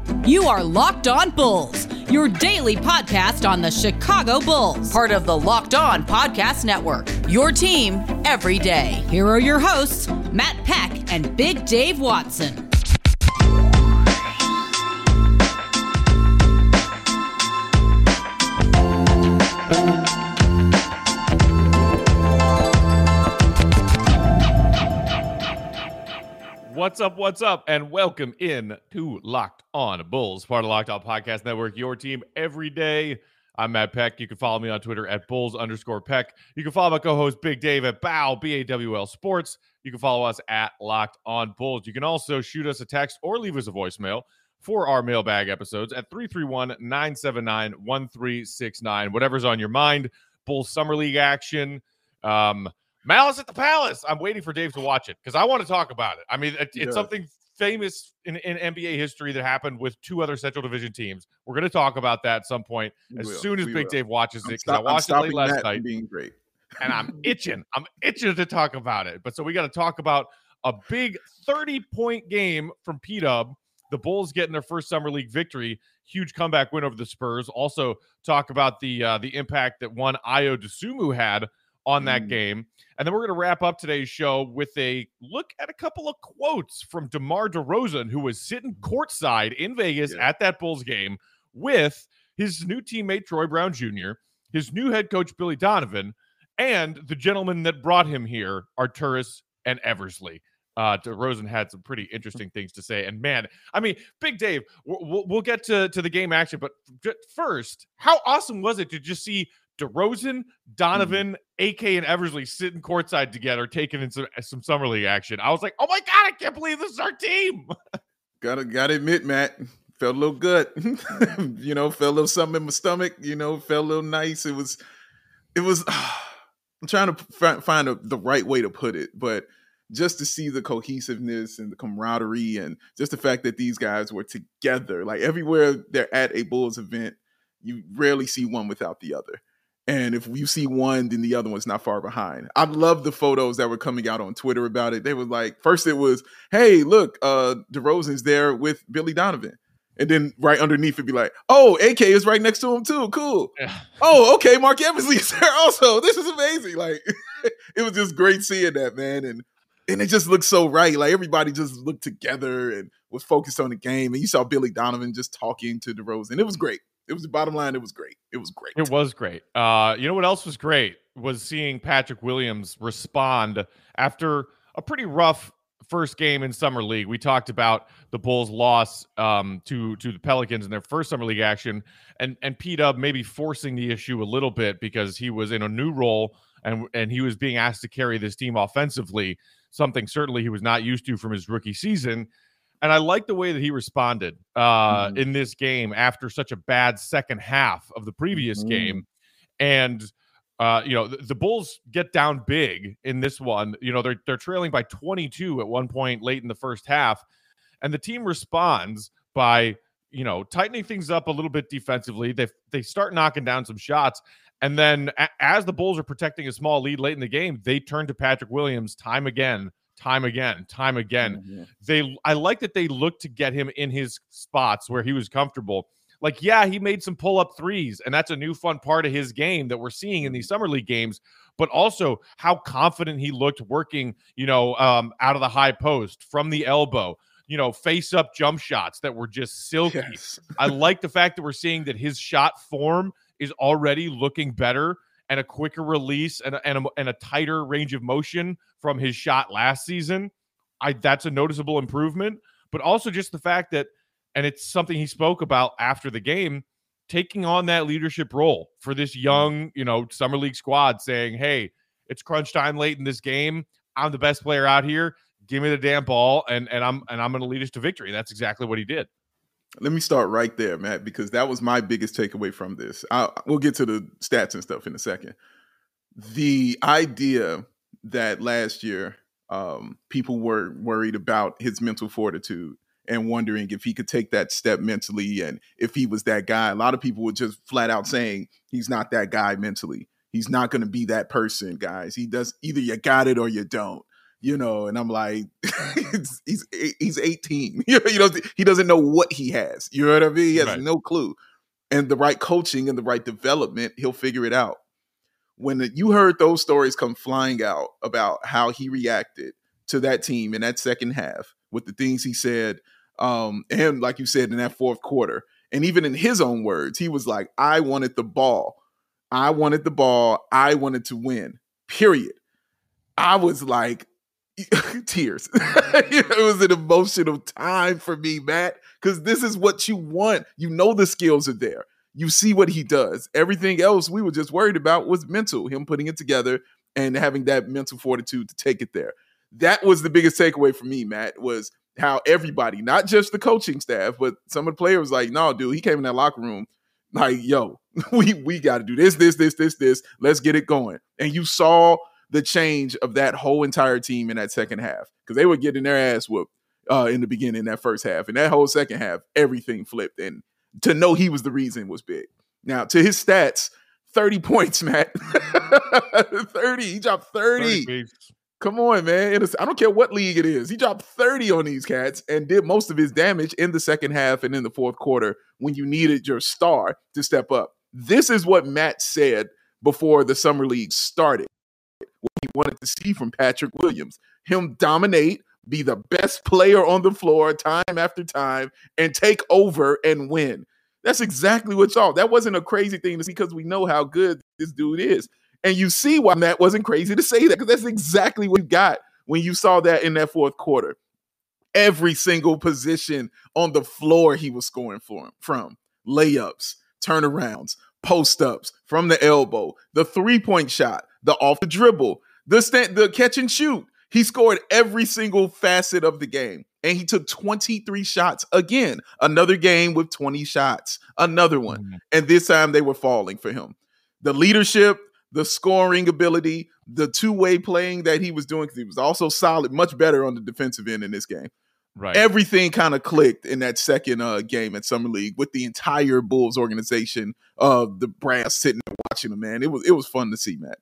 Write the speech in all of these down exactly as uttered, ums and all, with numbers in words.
You are Locked On Bulls, your daily podcast on the Chicago Bulls, part of the Locked On Podcast Network, your team every day. Here are your hosts, Matt Peck and Big Dave Watson. What's up, what's up, and welcome in to Locked On Bulls, part of Locked On Podcast Network, your team every day. I'm Matt Peck. You can follow me on Twitter at Bulls underscore Peck. You can follow my co-host Big Dave at B A W, B A W L Sports. You can follow us at Locked On Bulls. You can also shoot us a text or leave us a voicemail for our mailbag episodes at three three one, nine seven nine, one three six nine. Whatever's on your mind, Bulls Summer League action, um, Malice at the Palace. I'm waiting for Dave to watch it because I want to talk about it. I mean, it, it's yeah. something famous in, in N B A history that happened with two other Central Division teams. We're going to talk about that at some point we as will. soon as we Big will. Dave watches I'm it because I watched it late last night. Being great. And I'm itching. I'm itching to talk about it. But so we got to talk about a big thirty-point game from P-Dub. The Bulls getting their first Summer League victory. Huge comeback win over the Spurs. Also talk about the uh, the impact that one Ayo Dosunmu had on that mm. game. And then we're going to wrap up today's show with a look at a couple of quotes from DeMar DeRozan, who was sitting courtside in Vegas yeah. at that Bulls game with his new teammate, Troy Brown Junior, his new head coach, Billy Donovan, and the gentlemen that brought him here, Arturas and Eversley. Uh, DeRozan had some pretty interesting things to say. And, man, I mean, Big Dave, we'll, we'll get to, to the game action. But first, how awesome was it to just see DeRozan, Donovan, mm-hmm. A K, and Eversley sitting courtside together, taking in some, some Summer League action? I was like, oh, my God, I can't believe this is our team. Gotta, gotta admit, Matt, felt a little good. you know, felt a little something in my stomach. You know, felt a little nice. It was, it was, uh, I'm trying to f- find a, the right way to put it, but just to see the cohesiveness and the camaraderie and just the fact that these guys were together, like everywhere they're at a Bulls event, you rarely see one without the other. And if you see one, then the other one's not far behind. I love the photos that were coming out on Twitter about it. They were like, first it was, hey, look, uh, DeRozan's there with Billy Donovan. And then right underneath it'd be like, oh, A K is right next to him too. Cool. Yeah. Oh, okay, Mark Eversley is there also. This is amazing. Like, it was just great seeing that, man. And and it just looked so right. Like, everybody just looked together and was focused on the game. And you saw Billy Donovan just talking to DeRozan. It was great. It was the bottom line. It was great. It was great. It was great. Uh, you know what else was great was seeing Patrick Williams respond after a pretty rough first game in Summer League. We talked about the Bulls' loss um, to to the Pelicans in their first Summer League action, and and P-Dub maybe forcing the issue a little bit because he was in a new role and and he was being asked to carry this team offensively, something certainly he was not used to from his rookie season. And I like the way that he responded uh, mm-hmm. in this game after such a bad second half of the previous mm-hmm. game. And, uh, you know, the, the Bulls get down big in this one. You know, they're, they're trailing by twenty-two at one point late in the first half. And the team responds by, you know, tightening things up a little bit defensively. They, they start knocking down some shots. And then a- as the Bulls are protecting a small lead late in the game, they turn to Patrick Williams time again. Time again, time again. Mm-hmm. They, I like that they looked to get him in his spots where he was comfortable. Like, yeah, he made some pull-up threes, and that's a new fun part of his game that we're seeing in these Summer League games, but also how confident he looked working, you know, um, out of the high post, from the elbow, you know, face-up jump shots that were just silky. Yes. I like the fact that we're seeing that his shot form is already looking better and a quicker release and a, and, a, and a tighter range of motion from his shot last season. I that's a noticeable improvement, but also just the fact that, and it's something he spoke about after the game, taking on that leadership role for this young, you know, Summer League squad, saying, hey, it's crunch time late in this game. I'm the best player out here. Give me the damn ball, and and I'm and I'm going to lead us to victory. That's exactly what he did. Let me start right there, Matt, because that was my biggest takeaway from this. I'll, we'll get to the stats and stuff in a second. The idea that last year um, people were worried about his mental fortitude and wondering if he could take that step mentally and if he was that guy. A lot of people were just flat out saying he's not that guy mentally. He's not going to be that person, guys. He does either you got it or you don't. you know, and I'm like, he's, he's he's eighteen. You know, he doesn't know what he has. You know what I mean? He has right. no clue. And the right coaching and the right development, he'll figure it out. When the, you heard those stories come flying out about how he reacted to that team in that second half with the things he said, um, and like you said, in that fourth quarter, and even in his own words, he was like, I wanted the ball. I wanted the ball. I wanted to win, period. I was like, tears. It was an emotional time for me, Matt, because this is what you want. You know the skills are there. You see what he does. Everything else we were just worried about was mental, him putting it together and having that mental fortitude to take it there. That was the biggest takeaway for me, Matt, was how everybody, not just the coaching staff, but some of the players like, no, dude, he came in that locker room like, yo, we, we got to do this, this, this, this, this. Let's get it going. And you saw the change of that whole entire team in that second half because they were getting their ass whooped uh, in the beginning, that first half. And that whole second half, everything flipped. And to know he was the reason was big. Now, to his stats, thirty points, Matt. thirty. He dropped thirty. thirty Come on, man. I don't care what league it is. He dropped thirty on these cats and did most of his damage in the second half and in the fourth quarter when you needed your star to step up. This is what Matt said before the Summer League started. What he wanted to see from Patrick Williams. Him dominate, be the best player on the floor time after time, and take over and win. That's exactly what y'all. That wasn't a crazy thing to see because we know how good this dude is. And you see why Matt wasn't crazy to say that because that's exactly what you got when you saw that in that fourth quarter. Every single position on the floor he was scoring for him, from layups, turnarounds, post-ups, from the elbow, the three-point shot, the off the dribble, the stand, the catch and shoot. He scored every single facet of the game. And he took twenty-three shots again. Another game with twenty shots. Another one. Mm-hmm. And this time they were falling for him. The leadership, the scoring ability, the two-way playing that he was doing, because he was also solid, much better on the defensive end in this game. Right. Everything kind of clicked in that second uh, game at Summer League with the entire Bulls organization, uh, the brass sitting and watching him, man. It was it was fun to see, Matt.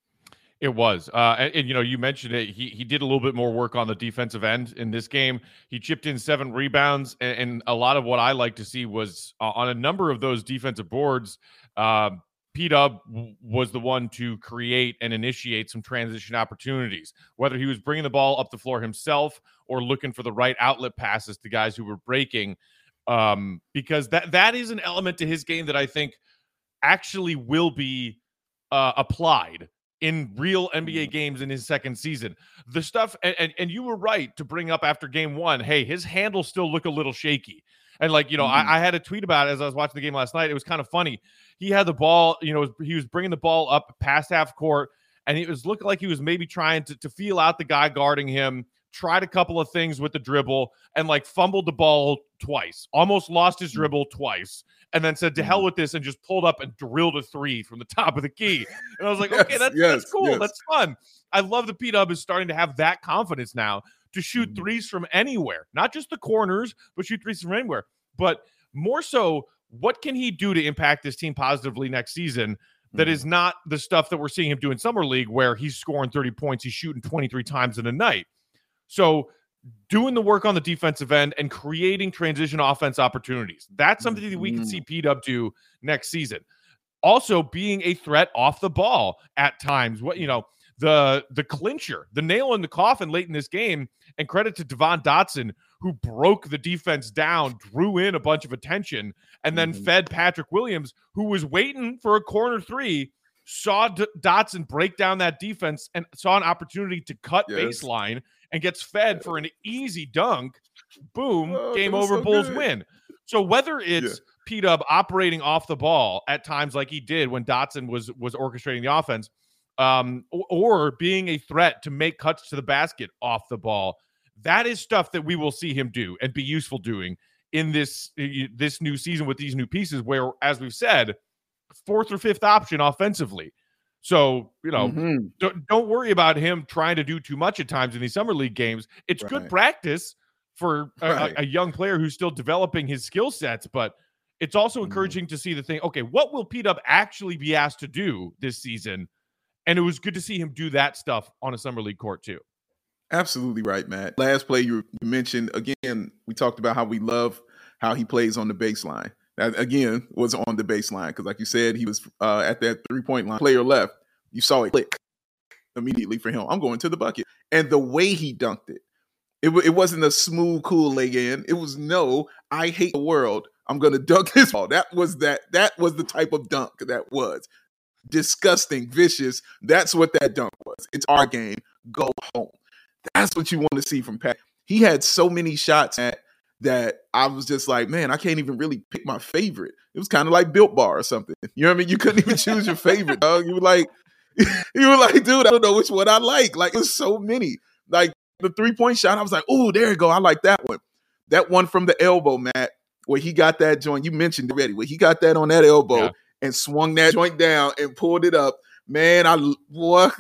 It was. Uh, and, and, you know, you mentioned it. He he did a little bit more work on the defensive end in this game. He chipped in seven rebounds. And, and a lot of what I like to see was uh, on a number of those defensive boards, uh, P-Dub w- was the one to create and initiate some transition opportunities, whether he was bringing the ball up the floor himself or looking for the right outlet passes to guys who were breaking, um, because that that is an element to his game that I think actually will be uh, applied in real N B A games in his second season. The stuff, and, and, and you were right to bring up after game one, hey, his handles still look a little shaky. And like, you know, mm-hmm. I, I had a tweet about it as I was watching the game last night. It was kind of funny. He had the ball, you know, he was bringing the ball up past half court, and it was looking like he was maybe trying to, to feel out the guy guarding him, tried a couple of things with the dribble, and like fumbled the ball twice, almost lost his dribble twice, and then said, to hell with this, and just pulled up and drilled a three from the top of the key. And I was like, yes, okay, that's, yes, that's cool. Yes. That's fun. I love that P-Dub is starting to have that confidence now to shoot threes from anywhere, not just the corners, but shoot threes from anywhere. But more so, what can he do to impact this team positively next season that mm-hmm. is not the stuff that we're seeing him do in Summer League, where he's scoring thirty points, he's shooting twenty-three times in a night. So doing the work on the defensive end and creating transition offense opportunities, that's something that we can see P-Dub do next season. Also being a threat off the ball at times. What, you know, the the clincher, the nail in the coffin late in this game, and credit to Devon Dotson, who broke the defense down, drew in a bunch of attention, and then mm-hmm. fed Patrick Williams, who was waiting for a corner three, saw D- Dotson break down that defense and saw an opportunity to cut yes. baseline and gets fed for an easy dunk. Boom, oh, game over, so Bulls good. Win. So whether it's yeah. P-Dub operating off the ball at times like he did when Dotson was was orchestrating the offense, um, or, or being a threat to make cuts to the basket off the ball, that is stuff that we will see him do and be useful doing in this this new season with these new pieces where, as we've said, fourth or fifth option offensively. So, you know, mm-hmm. don't, don't worry about him trying to do too much at times in these Summer League games. It's right. good practice for a, right. a, a young player who's still developing his skill sets, but it's also encouraging mm-hmm. to see the thing, okay, what will P-Dub actually be asked to do this season? And it was good to see him do that stuff on a Summer League court too. Absolutely right, Matt. Last play you mentioned, again, we talked about how we love how he plays on the baseline. That, again, was on the baseline because, like you said, he was uh, at that three-point line. Player left. You saw it click immediately for him. I'm going to the bucket. And the way he dunked it, it, it wasn't a smooth, cool lay in. It was, no, I hate the world. I'm going to dunk this ball. That was that. That was the type of dunk that was. Disgusting, vicious. That's what that dunk was. It's our game. Go home. That's what you want to see from Pat. He had so many shots at that I was just like, man, I can't even really pick my favorite. It was kind of like Built Bar or something. You know what I mean? You couldn't even choose your favorite, dog. You were like, you were like, dude, I don't know which one I like. Like, it was so many. Like, the three-point shot, I was like, oh, there you go. I like that one. That one from the elbow, Matt, where he got that joint. You mentioned it already. Where he got that on that elbow yeah. and swung that joint down and pulled it up. Man, I what?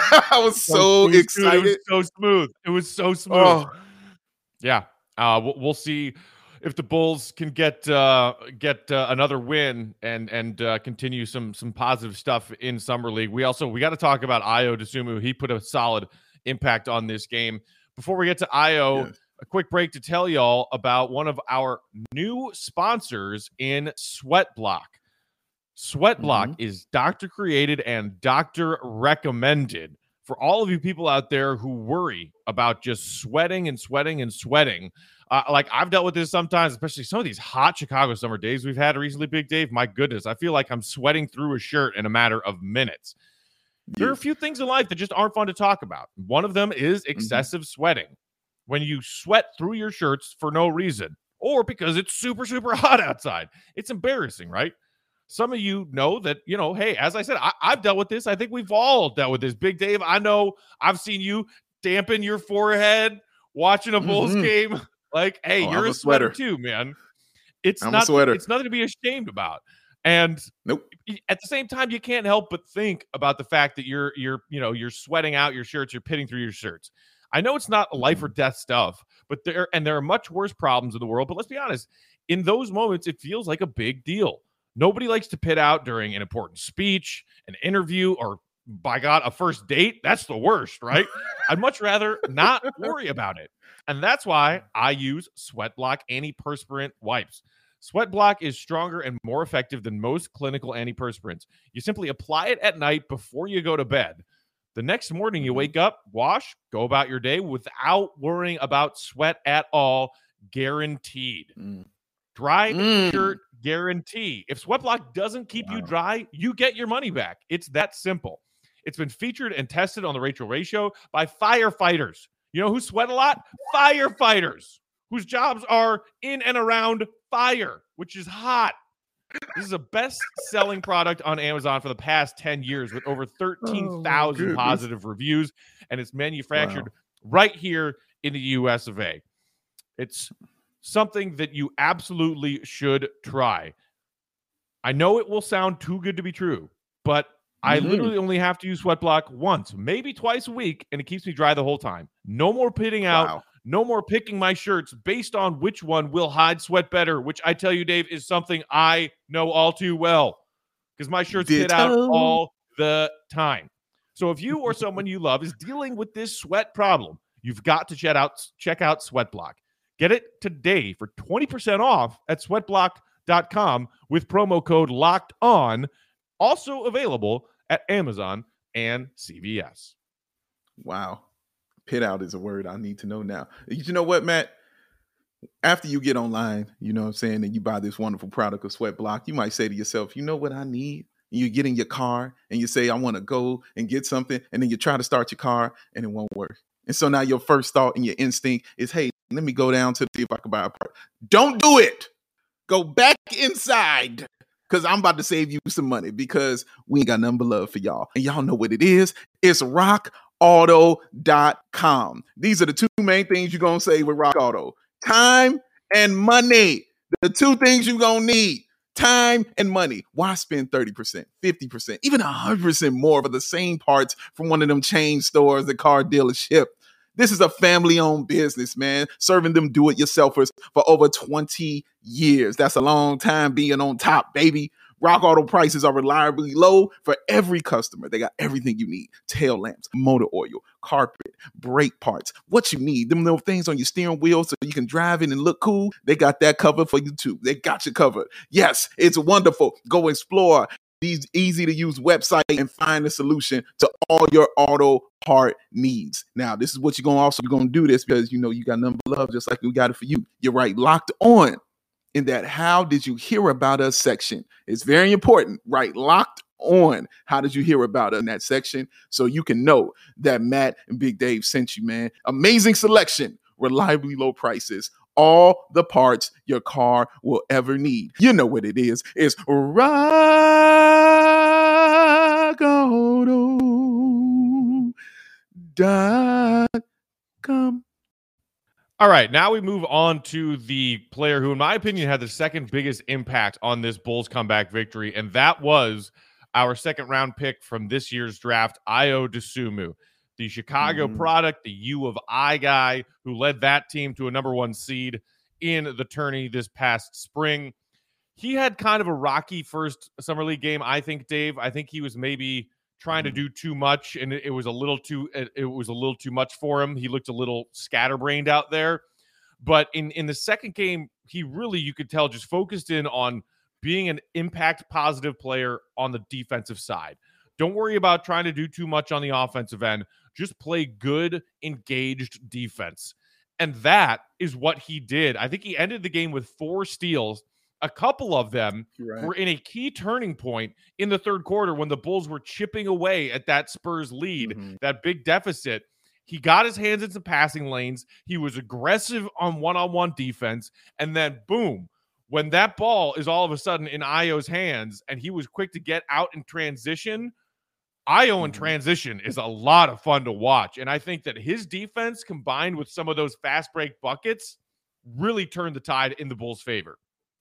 I was so, so excited. It was so smooth. It was so smooth. Oh. Yeah. Uh, we'll, we'll see if the Bulls can get uh, get uh, another win and and uh, continue some some positive stuff in Summer League. We also we got to talk about Ayo Dosunmu. He put a solid impact on this game. Before we get to Ayo, yes. a quick break to tell y'all about one of our new sponsors in Sweatblock. Sweatblock mm-hmm. is doctor created and doctor recommended for all of you people out there who worry about just sweating and sweating and sweating. Uh, like I've dealt with this sometimes, especially some of these hot Chicago summer days we've had recently, Big Dave. My goodness, I feel like I'm sweating through a shirt in a matter of minutes. Yeah. There are a few things in life that just aren't fun to talk about. One of them is excessive mm-hmm. sweating. When you sweat through your shirts for no reason or because it's super, super hot outside. It's embarrassing, right? Some of you know that, you know, hey, as I said, I, I've dealt with this. I think we've all dealt with this. Big Dave, I know I've seen you dampen your forehead watching a Bulls mm-hmm. game. Like, hey, oh, you're a, a sweater. sweater too, man. It's I'm not. A sweater. It's nothing to be ashamed about. And nope. At the same time, you can't help but think about the fact that you're, you're, you know, you're sweating out your shirts. You're pitting through your shirts. I know it's not life or death stuff, but there and there are much worse problems in the world. But let's be honest. In those moments, it feels like a big deal. Nobody likes to pit out during an important speech, an interview, or, by God, a first date. That's the worst, right? I'd much rather not worry about it. And that's why I use Sweatblock antiperspirant wipes. Sweatblock is stronger and more effective than most clinical antiperspirants. You simply apply it at night before you go to bed. The next morning you wake up, wash, go about your day without worrying about sweat at all. Guaranteed. Mm. Dry mm. shirt guarantee. If Sweatblock doesn't keep wow. you dry, you get your money back. It's that simple. It's been featured and tested on the Rachel Ray Show by firefighters. You know who sweat a lot? Firefighters, whose jobs are in and around fire, which is hot. This is a best-selling product on Amazon for the past ten years with over thirteen thousand oh, positive reviews, and it's manufactured wow. right here in the U S of A. It's something that you absolutely should try. I know it will sound too good to be true, but I mm-hmm. literally only have to use Sweatblock once, maybe twice a week, and it keeps me dry the whole time. No more pitting out. Wow. No more picking my shirts based on which one will hide sweat better, which I tell you, Dave, is something I know all too well because my shirts Ditto. pit out all the time. So if you or someone you love is dealing with this sweat problem, you've got to check out, check out Sweatblock. Get it today for twenty percent off at sweatblock dot com with promo code locked on. Also available at Amazon and C V S. Wow. Pit out is a word I need to know now. You know what, Matt? After you get online, you know what I'm saying, and you buy this wonderful product of Sweatblock, you might say to yourself, you know what I need? And you get in your car and you say, I want to go and get something. And then you try to start your car and it won't work. And so now your first thought and your instinct is, hey, let me go down to see if I can buy a part. Don't do it. Go back inside. Because I'm about to save you some money because we ain't got nothing but love for y'all. And y'all know what it is. It's rock auto dot com. These are the two main things you're going to save with Rock Auto. Time and money. The two things you're going to need. Time and money. Why spend thirty percent, fifty percent, even one hundred percent more for the same parts from one of them chain stores, the car dealership? This is a family-owned business, man, serving them do-it-yourselfers for over twenty years. That's a long time being on top, baby. Rock Auto prices are reliably low for every customer. They got everything you need. Tail lamps, motor oil, carpet, brake parts, what you need. Them little things on your steering wheel so you can drive in and look cool. They got that covered for you too. They got you covered. Yes, it's wonderful. Go explore these easy-to-use website and find a solution to all your auto part needs. Now, this is what you're going to also going to do this because, you know, you got number love just like we got it for you. You're right, locked on in that how did you hear about us section. It's very important, right? Locked on. How did you hear about us in that section? So you can know that Matt and Big Dave sent you, man. Amazing selection, reliably low prices. All the parts your car will ever need. You know what it is. It's rock auto dot com. All right, now we move on to the player who, in my opinion, had the second biggest impact on this Bulls comeback victory, and that was our second round pick from this year's draft, Ayo Dosunmu. The Chicago mm-hmm. product, the U of I guy who led that team to a number one seed in the tourney this past spring. He had kind of a rocky first summer league game, I think, Dave. I think he was maybe trying mm-hmm. to do too much, and it, it was a little too it, it was a little too much for him. He looked a little scatterbrained out there. But in in the second game, he really, you could tell, just focused in on being an impact positive player on the defensive side. Don't worry about trying to do too much on the offensive end. Just play good, engaged defense. And that is what he did. I think he ended the game with four steals. A couple of them right. were in a key turning point in the third quarter when the Bulls were chipping away at that Spurs lead, mm-hmm. that big deficit. He got his hands in some passing lanes. He was aggressive on one-on-one defense. And then, boom, when that ball is all of a sudden in Ayo's hands and he was quick to get out in transition, Ayo in transition is a lot of fun to watch. And I think that his defense combined with some of those fast break buckets really turned the tide in the Bulls' favor.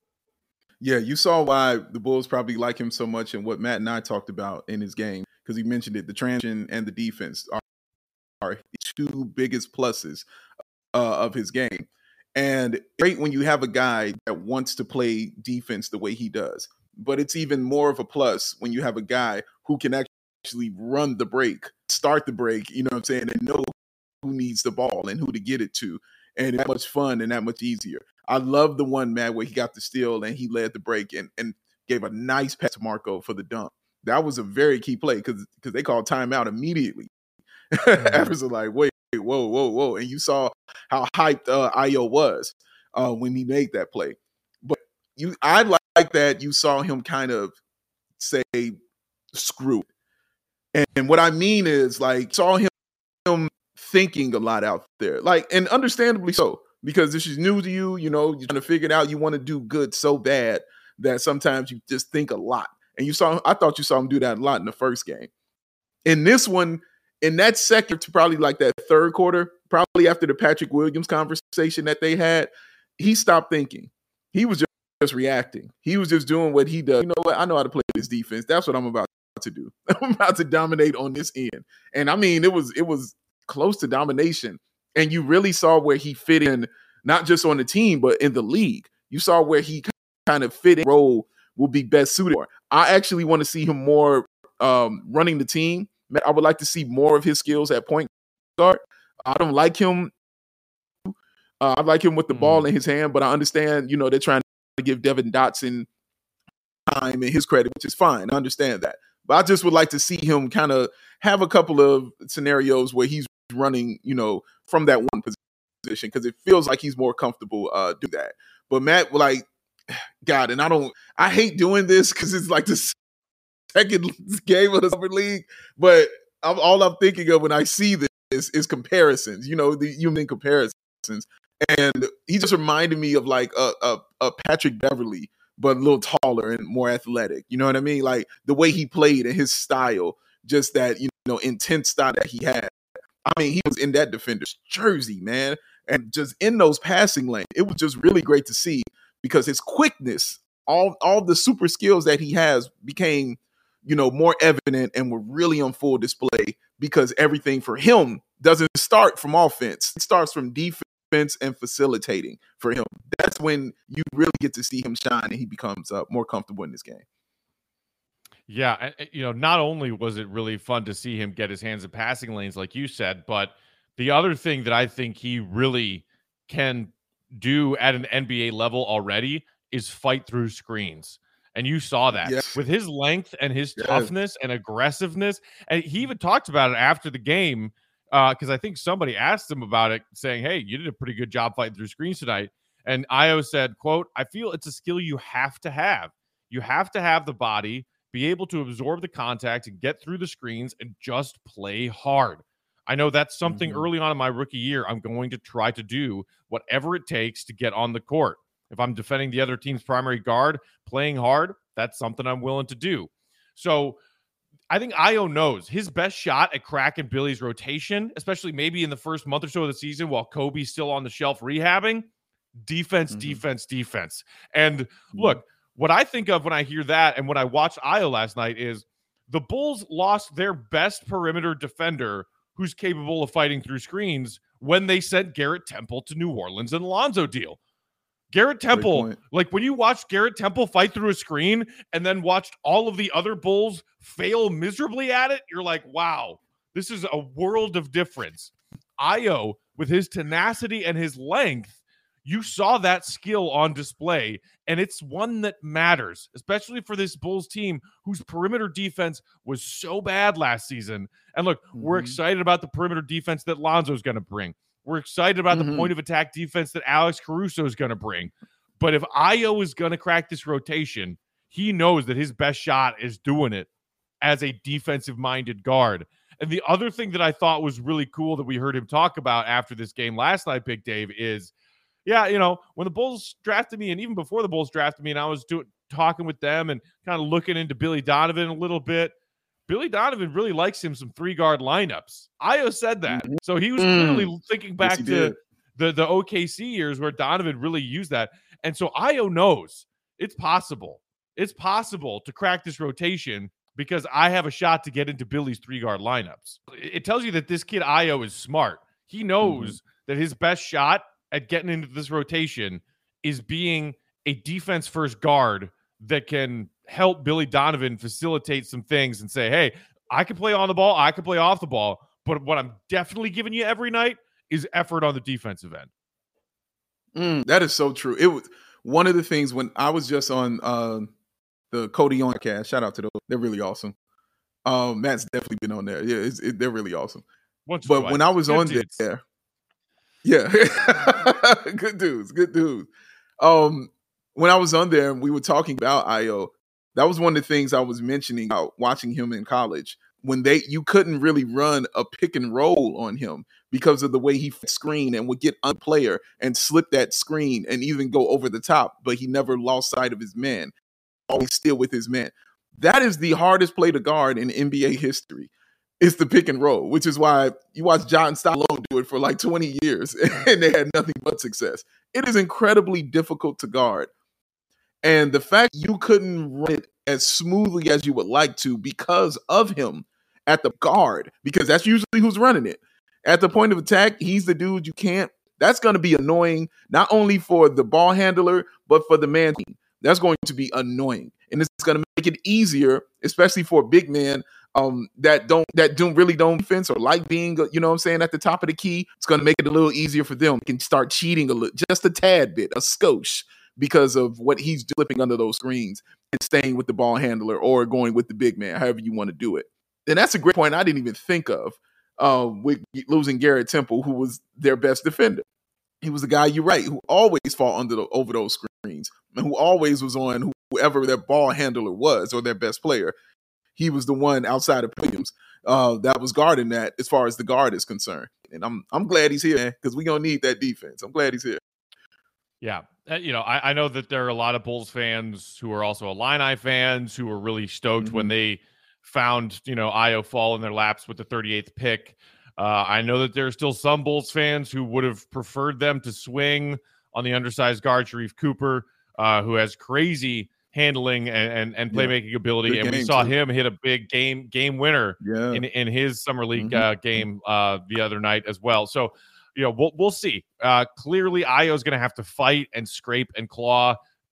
Yeah, you saw why the Bulls probably like him so much and what Matt and I talked about in his game, because he mentioned it. The transition and the defense are, are two biggest pluses uh, of his game. And great when you have a guy that wants to play defense the way he does. But it's even more of a plus when you have a guy who can actually actually run the break, start the break, you know what I'm saying, and know who needs the ball and who to get it to. And it's that much fun and that much easier. I love the one, man, where he got the steal and he led the break and, and gave a nice pass to Marco for the dunk. That was a very key play because because they called timeout immediately. Mm-hmm. After like, wait, whoa, whoa, whoa. And you saw how hyped uh, Ayo was uh, when he made that play. But you, I like that you saw him kind of say, screw it. And what I mean is, like, saw him, him thinking a lot out there, like, and understandably so, because this is new to you. You know, you're trying to figure it out. You want to do good so bad that sometimes you just think a lot. And you saw, I thought you saw him do that a lot in the first game. In this one, in that second to probably like that third quarter, probably after the Patrick Williams conversation that they had, he stopped thinking. He was just, just reacting. He was just doing what he does. You know what? I know how to play this defense. That's what I'm about to do. I'm about to dominate on this end. And I mean, it was it was close to domination. And you really saw where he fit in, not just on the team, but in the league. You saw where he kind of fit in role will be best suited for. I actually want to see him more um, running the team. I would like to see more of his skills at point guard. I don't like him. Uh, I like him with the mm. ball in his hand, but I understand, you know, they're trying to give Devin Dotson time and his credit, which is fine. I understand that. But I just would like to see him kind of have a couple of scenarios where he's running, you know, from that one position, because it feels like he's more comfortable uh, do that. But Matt, like, God, and I don't, I hate doing this because it's like the second game of the summer league. But I'm, all I'm thinking of when I see this is, is comparisons, you know, the human comparisons. And he just reminded me of like a, a, a Patrick Beverly, but a little taller and more athletic. You know what I mean? Like the way he played and his style, just that, you know, intense style that he had. I mean, he was in that defender's jersey, man. And just in those passing lanes, it was just really great to see because his quickness, all, all the super skills that he has became, you know, more evident and were really on full display because everything for him doesn't start from offense. It starts from defense and facilitating for him. That's when you really get to see him shine and he becomes uh, more comfortable in this game. Yeah, you know, not only was it really fun to see him get his hands in passing lanes, like you said, but the other thing that I think he really can do at an N B A level already is fight through screens. And you saw that Yes. with his length and his Yes. toughness and aggressiveness. And he even talked about it after the game because uh, I think somebody asked him about it, saying, hey, you did a pretty good job fighting through screens tonight. And Ayo said, quote, I feel it's a skill you have to have. You have to have the body, be able to absorb the contact and get through the screens and just play hard. I know that's something Mm-hmm. early on in my rookie year I'm going to try to do whatever it takes to get on the court. If I'm defending the other team's primary guard, playing hard, that's something I'm willing to do. So I think Ayo knows his best shot at cracking Billy's rotation, especially maybe in the first month or so of the season while Kobe's still on the shelf rehabbing, defense, mm-hmm. defense, defense. And mm-hmm. look, what I think of when I hear that and when I watched Ayo last night is the Bulls lost their best perimeter defender who's capable of fighting through screens when they sent Garrett Temple to New Orleans and Lonzo deal. Garrett Temple, like when you watch Garrett Temple fight through a screen and then watched all of the other Bulls fail miserably at it, you're like, wow, this is a world of difference. Ayo, with his tenacity and his length, you saw that skill on display, and it's one that matters, especially for this Bulls team whose perimeter defense was so bad last season. And look, mm-hmm. we're excited about the perimeter defense that Lonzo's going to bring. We're excited about mm-hmm. the point of attack defense that Alex Caruso is going to bring. But if Ayo is going to crack this rotation, he knows that his best shot is doing it as a defensive-minded guard. And the other thing that I thought was really cool that we heard him talk about after this game last night, Big Dave, is, yeah, you know, when the Bulls drafted me, and even before the Bulls drafted me, and I was doing talking with them and kind of looking into Billy Donovan a little bit, Billy Donovan really likes him some three-guard lineups. Ayo said that. Mm-hmm. So he was clearly mm. thinking back yes, to the, the O K C years where Donovan really used that. And so Ayo knows it's possible. It's possible to crack this rotation because I have a shot to get into Billy's three-guard lineups. It tells you that this kid Ayo is smart. He knows mm-hmm. that his best shot at getting into this rotation is being a defense-first guard that can help Billy Donovan facilitate some things and say, hey, I can play on the ball, I can play off the ball, but what I'm definitely giving you every night is effort on the defensive end. Mm, that is so true. It was one of the things when I was just on uh, the Cody on cast. Shout out to those; they're really awesome. Um, Matt's definitely been on there. Yeah, it's, it, they're really awesome. Once but when I was good on dudes. there, yeah, good dudes, good dudes. Um, when I was on there and we were talking about Ayo, that was one of the things I was mentioning about watching him in college. When they, you couldn't really run a pick and roll on him because of the way he screened and would get on player and slip that screen and even go over the top, but he never lost sight of his man, always still with his man. That is the hardest play to guard in N B A history. It's the pick and roll, which is why you watch John Stallone do it for like twenty years and they had nothing but success. It is incredibly difficult to guard. And the fact you couldn't run it as smoothly as you would like to because of him at the guard, because that's usually who's running it. At the point of attack, he's the dude you can't. That's going to be annoying, not only for the ball handler, but for the man team. That's going to be annoying. And it's going to make it easier, especially for a big man um, that don't that don't really don't defense or like being, you know what I'm saying, at the top of the key. It's going to make it a little easier for them. They can start cheating a little, just a tad bit, a skosh, because of what he's slipping under those screens and staying with the ball handler or going with the big man, however you want to do it. And that's a great point I didn't even think of uh, with losing Garrett Temple, who was their best defender. He was the guy, you're right, who always fought under the, over those screens and who always was on whoever their ball handler was or their best player. He was the one outside of Williams uh, that was guarding that as far as the guard is concerned. And I'm I'm glad he's here, man, because we're going to need that defense. I'm glad he's here. Yeah. You know, I, I know that there are a lot of Bulls fans who are also Illini fans who were really stoked mm-hmm. when they found, you know, Ayo fall in their laps with the thirty-eighth pick. Uh, I know that there are still some Bulls fans who would have preferred them to swing on the undersized guard, Sharif Cooper, uh, who has crazy handling and, and, and playmaking yeah. ability. Big and we saw too. him hit a big game game winner yeah. in, in his Summer League mm-hmm. uh, game uh, the other night as well. So, you know, we'll, we'll see. Uh, clearly, Ayo is going to have to fight and scrape and claw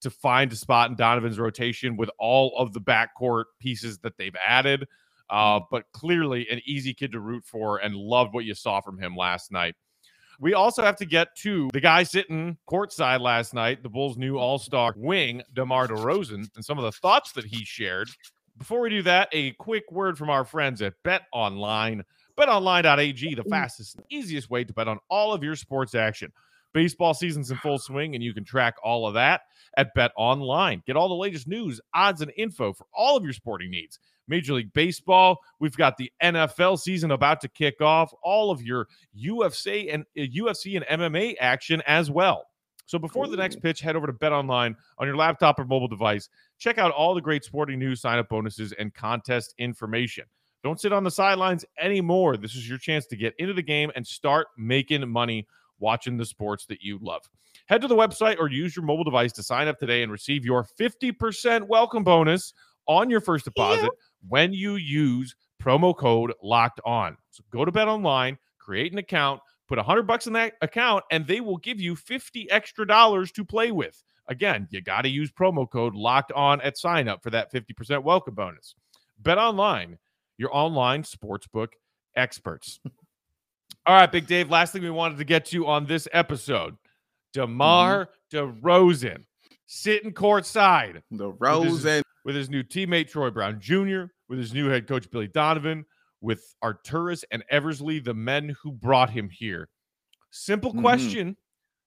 to find a spot in Donovan's rotation with all of the backcourt pieces that they've added. Uh, but clearly an easy kid to root for, and loved what you saw from him last night. We also have to get to the guy sitting courtside last night, the Bulls' new all-star wing, DeMar DeRozan, and some of the thoughts that he shared. Before we do that, a quick word from our friends at BetOnline. bet online dot a g, the fastest and easiest way to bet on all of your sports action. Baseball season's in full swing, and you can track all of that at BetOnline. Get all the latest news, odds, and info for all of your sporting needs. Major League Baseball, we've got the N F L season about to kick off, all of your U F C and uh, U F C and M M A action as well. So before the next pitch, head over to BetOnline on your laptop or mobile device. Check out all the great sporting news, sign-up bonuses, and contest information. Don't sit on the sidelines anymore. This is your chance to get into the game and start making money watching the sports that you love. Head to the website or use your mobile device to sign up today and receive your fifty percent welcome bonus on your first deposit yeah. when you use promo code Locked On. So go to BetOnline, create an account, put one hundred bucks in that account, and they will give you fifty extra dollars to play with. Again, you got to use promo code Locked On at sign up for that fifty percent welcome bonus. BetOnline, your online sportsbook experts. All right, Big Dave, last thing we wanted to get to on this episode, DeMar mm-hmm. DeRozan sitting courtside. DeRozan. With his new teammate, Troy Brown Junior, with his new head coach, Billy Donovan, with Arturas and Eversley, the men who brought him here. Simple mm-hmm. question.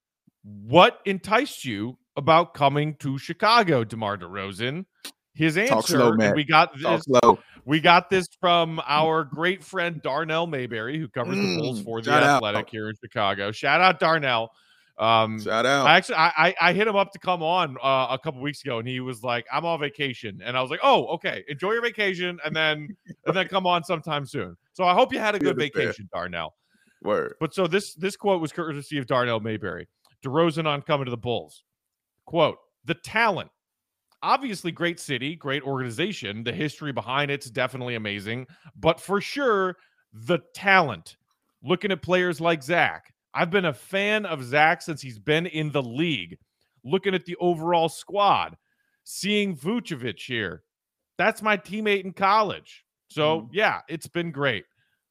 What enticed you about coming to Chicago, DeMar DeRozan? His answer, Talk slow, and we got this, Talk slow. we got this from our great friend Darnell Mayberry, who covers mm, the Bulls for The Athletic out. here in Chicago. Shout out, Darnell. Um, Shout out. I actually, I, I, I hit him up to come on uh, a couple weeks ago, and he was like, "I'm on vacation," and I was like, "Oh, okay. Enjoy your vacation, and then, and then come on sometime soon." So I hope you had a good vacation, Darnell. Word. But so this, this quote was courtesy of Darnell Mayberry. DeRozan on coming to the Bulls. Quote: "The talent, obviously great city, great organization. The history behind it's definitely amazing, but for sure, the talent. Looking at players like Zach." I've been a fan of Zach since he's been in the league. Looking at the overall squad, seeing Vucevic here, that's my teammate in college. So, mm. yeah, it's been great.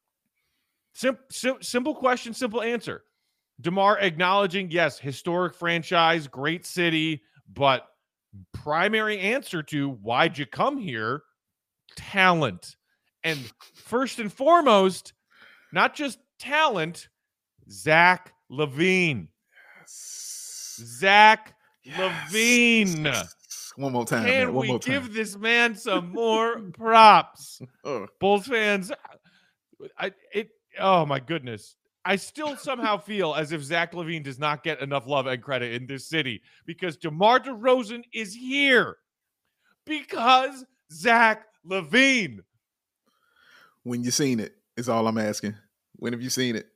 Sim- sim- simple question, simple answer. DeMar acknowledging, yes, historic franchise, great city, but primary answer to why'd you come here? Talent. And first and foremost, not just talent, Zach LaVine. Yes. Zach yes. LaVine. One more time. Can man. One we more time. give this man some more props? Oh. Bulls fans, I it oh my goodness. I still somehow feel as if Zach LaVine does not get enough love and credit in this city because DeMar DeRozan is here because Zach LaVine. When you seen it, is all I'm asking. When have you seen it?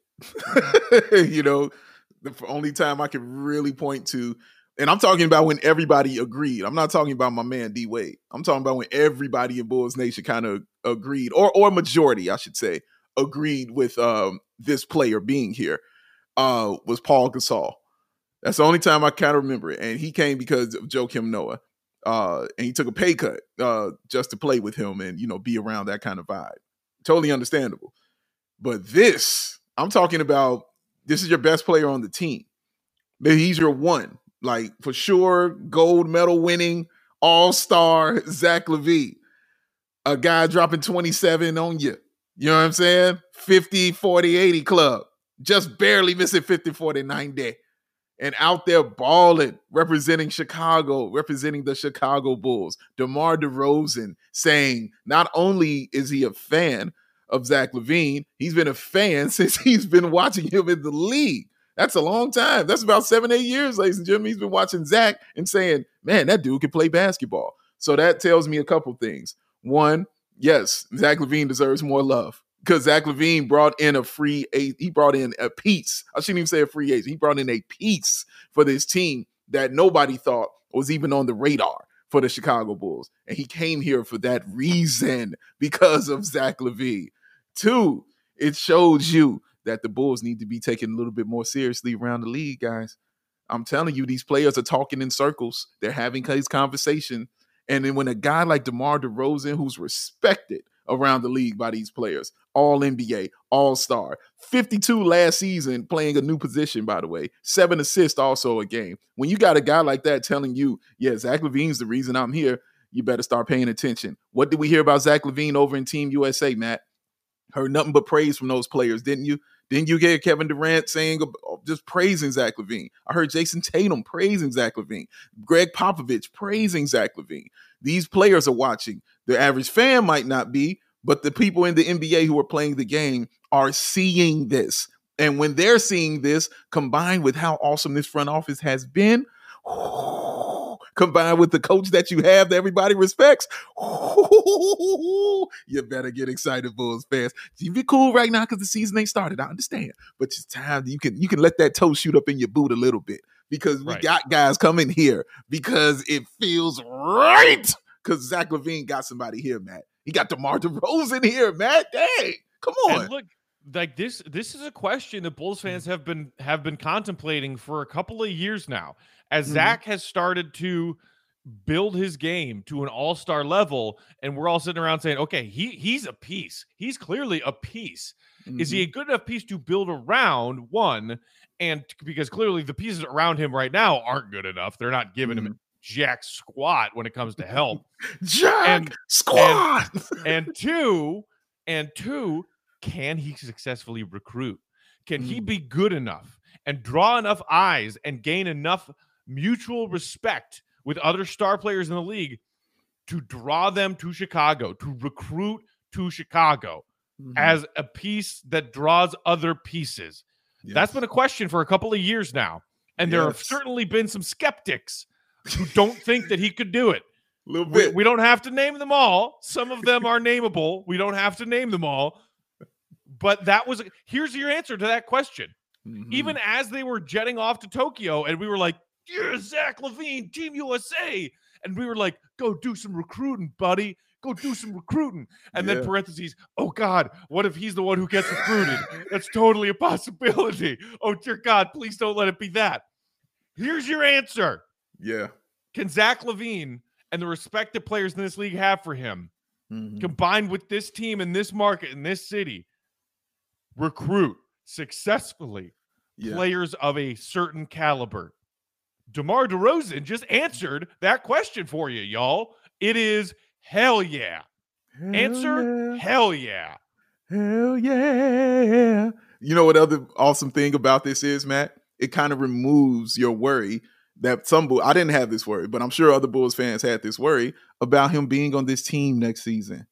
You know, the only time I can really point to, and I'm talking about when everybody agreed. I'm not talking about my man D Wade. I'm talking about when everybody in Bulls Nation kind of agreed, or or majority, I should say, agreed with um, this player being here. Uh, was Paul Gasol. That's the only time I kind of remember it, and he came because of Joakim Noah, uh, and he took a pay cut uh, just to play with him and you know be around that kind of vibe. Totally understandable, but this. I'm talking about this is your best player on the team. Maybe he's your one, like for sure, gold medal winning all-star Zach LaVine. A guy dropping twenty-seven on you. You know what I'm saying? fifty, forty, eighty club. Just barely missing fifty, forty, ninety. And out there balling, representing Chicago, representing the Chicago Bulls. DeMar DeRozan saying not only is he a fan of Zach LaVine, he's been a fan since he's been watching him in the league. That's a long time. That's about seven, eight years, ladies and gentlemen. He's been watching Zach and saying, man, that dude can play basketball. So that tells me a couple things. One, yes, Zach LaVine deserves more love because Zach LaVine brought in a free, a, he brought in a piece. I shouldn't even say a free agent. He brought in a piece for this team that nobody thought was even on the radar for the Chicago Bulls. And he came here for that reason because of Zach LaVine. Two, it shows you that the Bulls need to be taken a little bit more seriously around the league, guys. I'm telling you, these players are talking in circles. They're having these conversations. And then when a guy like DeMar DeRozan, who's respected around the league by these players, all N B A, all-star, fifty-two last season playing a new position, by the way, seven assists also a game. When you got a guy like that telling you, yeah, Zach LaVine's the reason I'm here, you better start paying attention. What did we hear about Zach LaVine over in Team U S A, Matt? Heard nothing but praise from those players, didn't you? Didn't you hear Kevin Durant saying, just praising Zach LaVine? I heard Jason Tatum praising Zach LaVine. Greg Popovich praising Zach LaVine. These players are watching. The average fan might not be, but the people in the N B A who are playing the game are seeing this. And when they're seeing this, combined with how awesome this front office has been, combined with the coach that you have that everybody respects, you better get excited, Bulls fans. You be cool right now because the season ain't started. I understand, but it's time you can you can let that toe shoot up in your boot a little bit because we Right. got guys coming here because it feels right. Because Zach LaVine got somebody here, Matt. He got DeMar DeRozan here, Matt. Dang, come on. And look, like this, this is a question that Bulls fans have been have been contemplating for a couple of years now. As Mhm. Zach has started to build his game to an all-star level, and we're all sitting around saying, okay, he he's a piece. He's clearly a piece. Is he a good enough piece to build around, one? And because clearly the pieces around him right now aren't good enough. They're not giving him jack squat when it comes to help. Jack and- squad. and two, and two, can he successfully recruit? Can he Mm. be good enough and draw enough eyes and gain enough mutual respect with other star players in the league to draw them to Chicago, to recruit to Chicago Mhm. as a piece that draws other pieces? Yes. That's been a question for a couple of years now. And there have Yes. certainly been some skeptics who don't think that he could do it. a little We, bit. we don't have to name them all. Some of them are nameable. We don't have to name them all. But that was here's your answer to that question. Mhm. Even as they were jetting off to Tokyo, and we were like, "Yeah, Zach LaVine, Team U S A," and we were like, "Go do some recruiting, buddy. Go do some recruiting." And Yeah. then parentheses, "Oh God, what if he's the one who gets recruited? That's totally a possibility. Oh dear God, please don't let it be that." Here's your answer. Yeah. Can Zach LaVine and the respect that players in this league have for him, Mhm. combined with this team in this market in this city, recruit successfully Yeah. players of a certain caliber? DeMar DeRozan just answered that question for you, y'all. It is hell yeah. Hell Answer yeah. hell yeah. Hell yeah. You know what other awesome thing about this is, Matt? It kind of removes your worry that some Bull, I didn't have this worry, but I'm sure other Bulls fans had this worry about him being on this team next season.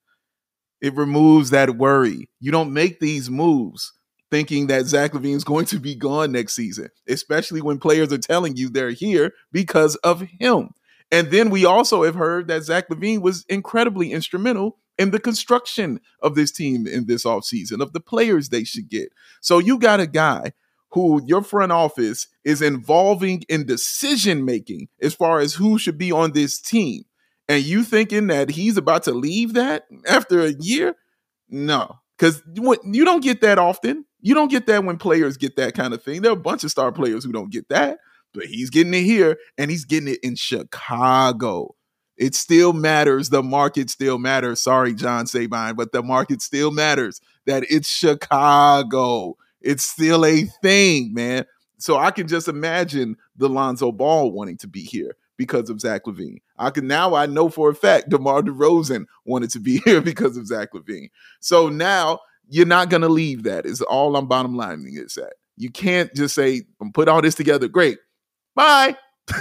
It removes that worry. You don't make these moves thinking that Zach LaVine is going to be gone next season, especially when players are telling you they're here because of him. And then we also have heard that Zach LaVine was incredibly instrumental in the construction of this team in this offseason, of the players they should get. So you got a guy who your front office is involving in decision-making as far as who should be on this team. And you thinking that he's about to leave that after a year? No, because you don't get that often. You don't get that when players get that kind of thing. There are a bunch of star players who don't get that, but he's getting it here, and he's getting it in Chicago. It still matters. The market still matters. Sorry, John Sabine, but the market still matters that it's Chicago. It's still a thing, man. So I can just imagine the Lonzo Ball wanting to be here because of Zach LaVine. I can now I know for a fact DeMar DeRozan wanted to be here because of Zach LaVine. So now you're not going to leave that is all I'm bottom lining is that. You can't just say, put all this together. Great. Bye.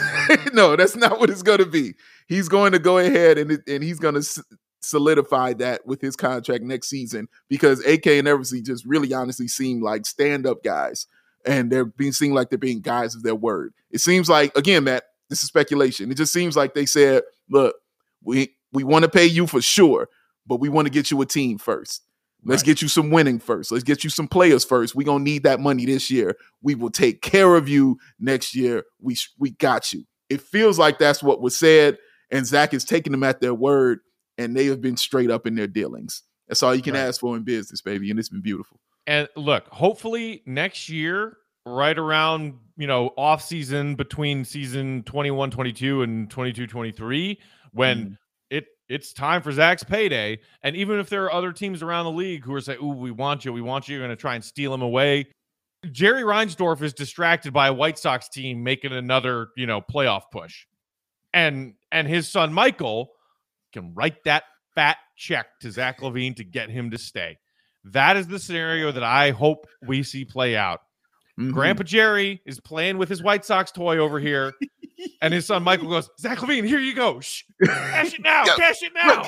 No, that's not what it's going to be. He's going to go ahead and, and he's going to solidify that with his contract next season because A K and Eversley just really honestly seem like stand-up guys, and they're being seen like they're being guys of their word. It seems like, again, Matt, this is speculation. It just seems like they said, look, we we want to pay you for sure, but we want to get you a team first. Let's Right. get you some winning first. Let's get you some players first. We're going to need that money this year. We will take care of you next year. We we got you. It feels like that's what was said, and Zach is taking them at their word, and they have been straight up in their dealings. That's all you can Right. ask for in business, baby, and it's been beautiful. And look, hopefully next year right around, you know, off season between season twenty-one twenty-two and twenty-two twenty-three when mm. it it's time for Zach's payday. And even if there are other teams around the league who are saying, ooh, we want you, we want you, you're going to try and steal him away. Jerry Reinsdorf is distracted by a White Sox team making another, you know, playoff push. And and his son, Michael, can write that fat check to Zach LaVine to get him to stay. That is the scenario that I hope we see play out. Mm-hmm. Grandpa Jerry is playing with his White Sox toy over here, and his son Michael goes, Zach LaVine, here you go. Shh, cash it now, cash it now.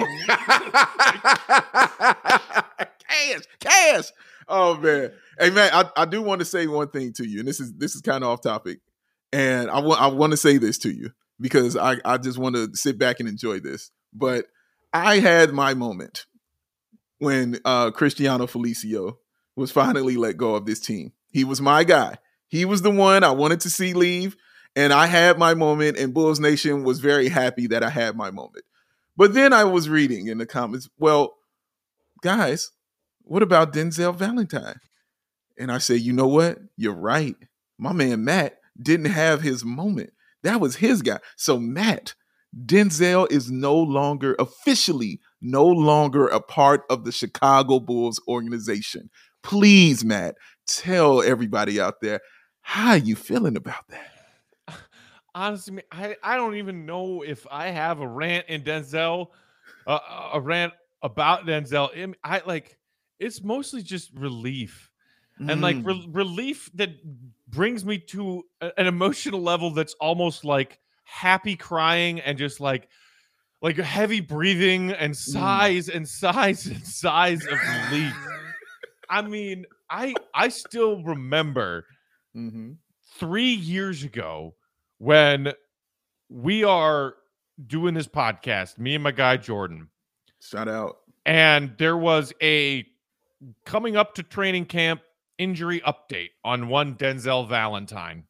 cash, cash. Oh man, hey man, I, I do want to say one thing to you, and this is this is kind of off topic, and I want I want to say this to you because I I just want to sit back and enjoy this. But I had my moment when uh, Cristiano Felicio was finally let go of this team. He was my guy. He was the one I wanted to see leave. And I had my moment, and Bulls Nation was very happy that I had my moment. But then I was reading in the comments, well, guys, what about Denzel Valentine? And I say, you know what? You're right. My man Matt didn't have his moment. That was his guy. So Matt, Denzel is no longer officially no longer a part of the Chicago Bulls organization. Please, Matt, tell everybody out there, how are you feeling about that? Honestly, I, I don't even know if I have a rant in Denzel, uh, a rant about Denzel. I like it's mostly just relief, mm. and like re- relief that brings me to a, an emotional level that's almost like happy crying and just like like heavy breathing and sighs mm. and sighs and sighs of relief. I mean, I I still remember mm-hmm. three years ago when we are doing this podcast, me and my guy Jordan. Shout out. And there was a coming up to training camp injury update on one Denzel Valentine.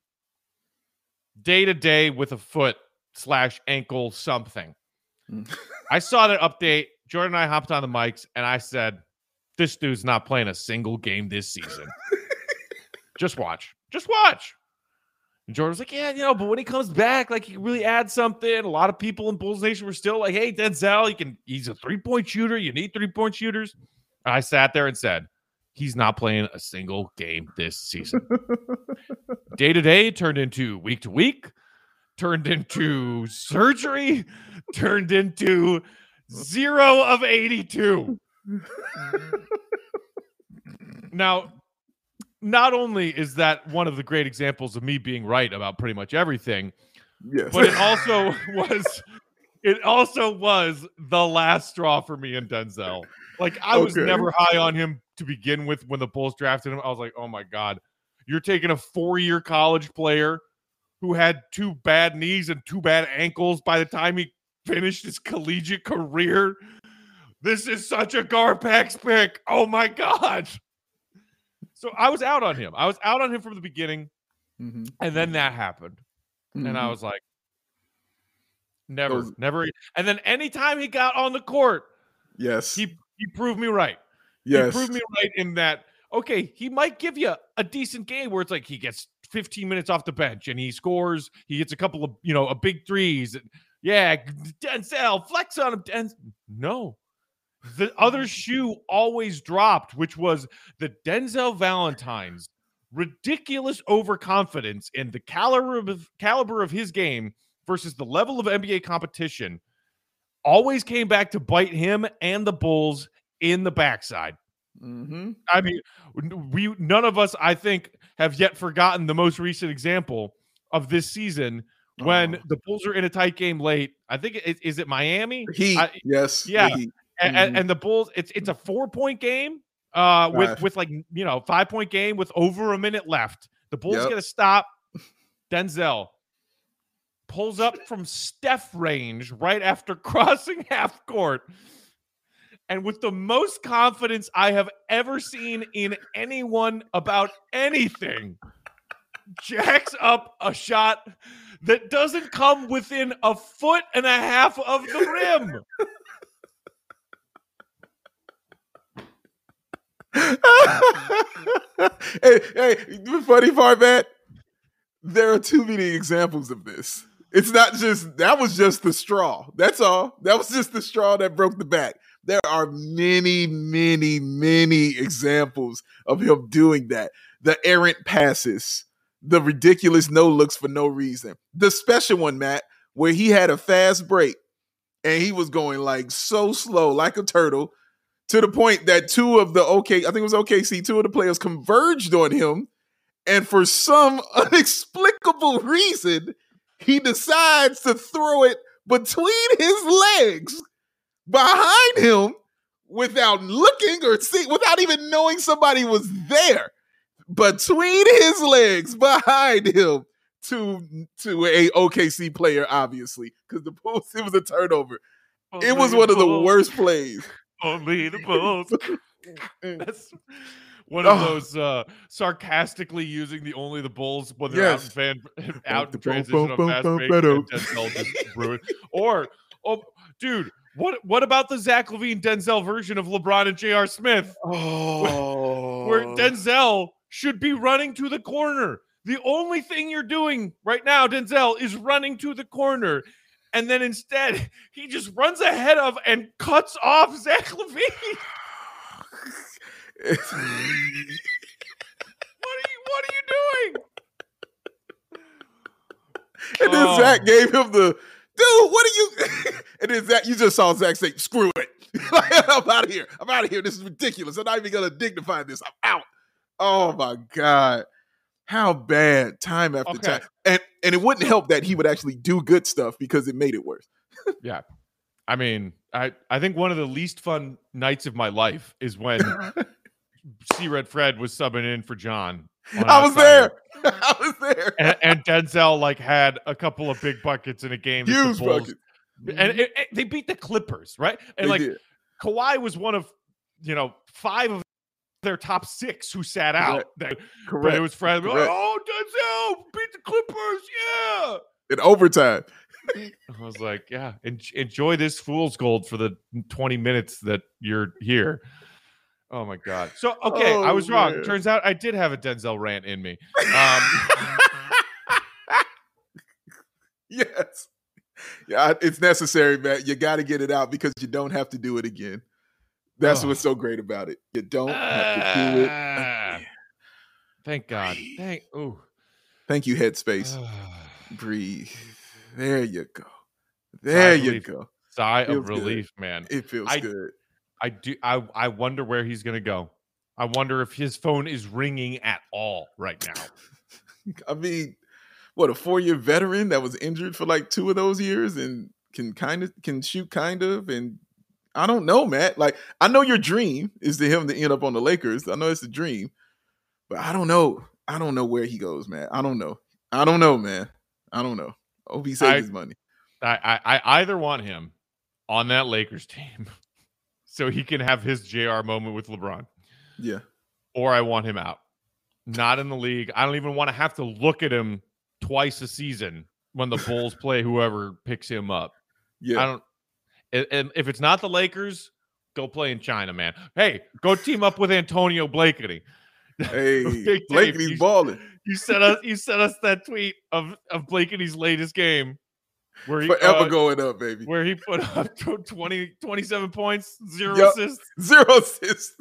Day to day with a foot slash ankle something. Mm. I saw that update. Jordan and I hopped on the mics and I said, this dude's not playing a single game this season. Just watch. Just watch. And Jordan was like, yeah, you know, but when he comes back, like he can really add something. A lot of people in Bulls Nation were still like, hey, Denzel, he can, he's a three-point shooter. You need three-point shooters. I sat there and said, he's not playing a single game this season. Day to day turned into week to week, turned into surgery, turned into zero of eighty-two. Now, not only is that one of the great examples of me being right about pretty much everything, yes. but it also was it also was the last straw for me and Denzel. Like I was okay. never high on him to begin with when the Bulls drafted him. I was like, oh my God, you're taking a four-year college player who had two bad knees and two bad ankles by the time he finished his collegiate career. This is such a Garpax pick. Oh my God. So I was out on him. I was out on him from the beginning. Mm-hmm. And then that happened. Mm-hmm. And I was like, never, was- never. And then anytime he got on the court, yes, he, he proved me right. Yes. He proved me right in that, okay, he might give you a decent game where it's like he gets fifteen minutes off the bench and he scores. He gets a couple of, you know, a big threes. And, yeah, Denzel, flex on him. Den- no. The other shoe always dropped, which was the Denzel Valentine's ridiculous overconfidence in the caliber of, caliber of his game versus the level of N B A competition always came back to bite him and the Bulls in the backside. Mm-hmm. I mean, we none of us, I think, have yet forgotten the most recent example of this season when oh. the Bulls are in a tight game late. I think it, is it Miami? Heat, I, yes, yeah. The Heat. And, mm-hmm. and the Bulls, it's it's a four point game, uh, with Gosh. with like you know five point game with over a minute left. The Bulls yep. get a stop. Denzel pulls up from Steph range right after crossing half court, and with the most confidence I have ever seen in anyone about anything, jacks up a shot that doesn't come within a foot and a half of the rim. hey, hey, the funny part, Matt, there are too many examples of this. It's not just, that was just the straw. That's all. That was just the straw that broke the back. There are many, many, many examples of him doing that. The errant passes, the ridiculous no looks for no reason. The special one, Matt, where he had a fast break and he was going like so slow, like a turtle, to the point that two of the OK, I think it was O K C, two of the players converged on him. And for some inexplicable reason, he decides to throw it between his legs behind him without looking or see, without even knowing somebody was there. Between his legs behind him to, to a O K C player, obviously, because the Bulls, it was a turnover. Only it was one of the worst plays. Only the Bulls. That's one of those uh, sarcastically using the only the Bulls when they're yes. out in fan, out in transition on fast break and Denzel just ruined. Or, oh, dude, what what about the Zach LaVine Denzel version of LeBron and J R. Smith? Oh, where, where Denzel should be running to the corner. The only thing you're doing right now, Denzel, is running to the corner. And then instead, he just runs ahead of and cuts off Zach LaVine. what are you what are you doing? And then oh. Zach gave him the dude, what are you and then Zach, you just saw Zach say, screw it. I'm out of here. I'm out of here. This is ridiculous. I'm not even gonna dignify this. I'm out. Oh my God. How bad time after okay. time. And and it wouldn't help that he would actually do good stuff because it made it worse. Yeah. I mean, I, I think one of the least fun nights of my life is when C Red Fred was subbing in for John. I was there. I was there. And, and Denzel like had a couple of big buckets in a game. Huge buckets. And it, it, they beat the Clippers, right? And they like did. Kawhi was one of, you know, five of their top six who sat out. Correct. That, but it was Fred. Like, oh, Denzel beat the Clippers. Yeah. In overtime. I was like, yeah, en- enjoy this fool's gold for the twenty minutes that you're here. Oh my God. So, okay, oh, I was wrong. Man. Turns out I did have a Denzel rant in me. Um, yes. Yeah, it's necessary, man. You got to get it out because you don't have to do it again. That's oh. what's so great about it. You don't have to do it again. Thank God. Thank, ooh. Thank you, Headspace. Breathe. There you go. There you relief. go. Sigh of relief, good. man. It feels I, good. I do. I, I wonder where he's going to go. I wonder if his phone is ringing at all right now. I mean, what, a four-year veteran that was injured for like two of those years and can kind of can shoot kind of. And I don't know, Matt. Like, I know your dream is to him to end up on the Lakers. I know it's the dream, but I don't know. I don't know where he goes, man. I don't know. I don't know, man. I don't know. Hope he saves his money. I, I, I either want him on that Lakers team so he can have his J R moment with LeBron. Yeah. Or I want him out. Not in the league. I don't even want to have to look at him twice a season when the Bulls play whoever picks him up. Yeah. I don't. And if it's not the Lakers, go play in China, man. Hey, go team up with Antonio Blakeney. Hey, Blakeney's balling. You sent us. You sent us that tweet of of Blakeney's latest game, where he forever uh, going up, baby. Where he put up twenty, twenty-seven points, zero yep. assists, zero assists.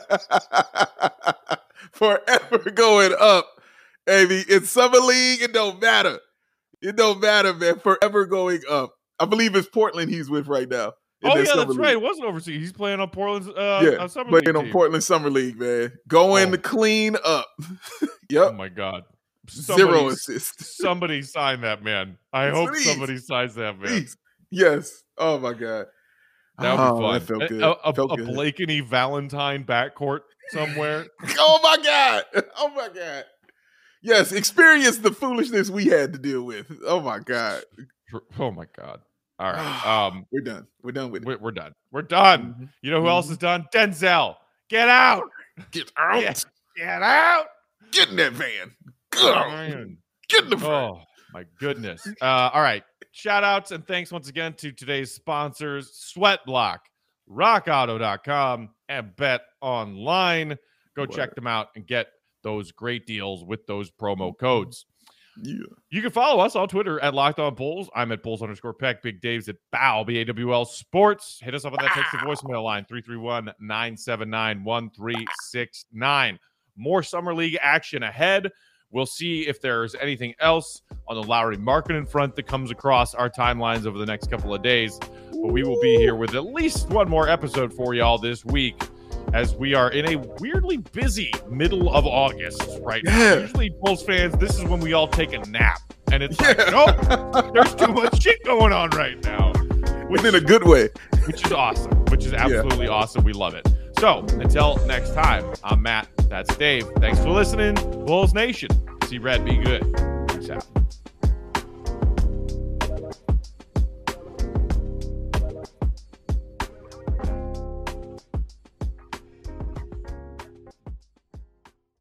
Forever going up, baby. In summer league, it don't matter. It don't matter, man. Forever going up. I believe it's Portland he's with right now. Oh yeah, that's league. Right. It wasn't overseas. He's playing on Portland's uh, yeah, uh, summer playing league on team. Portland summer league, man. Going oh. to clean up. Yep. Oh my God. Somebody, Zero assists. Somebody sign that man. I Please. hope somebody signs that man. Please. Yes. Oh my God. That would oh, be fun. That felt good. A, a, felt a good. Blakeney Valentine backcourt somewhere. Oh my God. Oh my God. Yes, experience the foolishness we had to deal with. Oh my God. Oh my God. All right. Um, we're done. We're done with it. We're, we're done. We're done. Mm-hmm. You know who mm-hmm. else is done? Denzel. Get out. Get out. Get, get out. Get in that van. Go. Man. Get in the van. Oh, my goodness. Uh, all right. Shout outs and thanks once again to today's sponsors, Sweatblock, rock auto dot com, and Bet Online. Go Word. check them out and get those great deals with those promo codes. Yeah. You can follow us on Twitter at Locked On Bulls. I'm at Bulls underscore Peck. Big Dave's at Bow, B A W L Sports. Hit us up on that text to voicemail line, three three one, nine seven nine, one three six nine. More Summer League action ahead. We'll see if there's anything else on the Lauri Markkanen front that comes across our timelines over the next couple of days. But we will be here with at least one more episode for y'all this week, as we are in a weirdly busy middle of August right now. Yeah. Usually, Bulls fans, this is when we all take a nap. And it's like, nope, there's too much shit going on right now. Which, in a good way. Which is awesome. Which is absolutely yeah. awesome. We love it. So, until next time, I'm Matt. That's Dave. Thanks for listening. Bulls Nation. See Red, be good.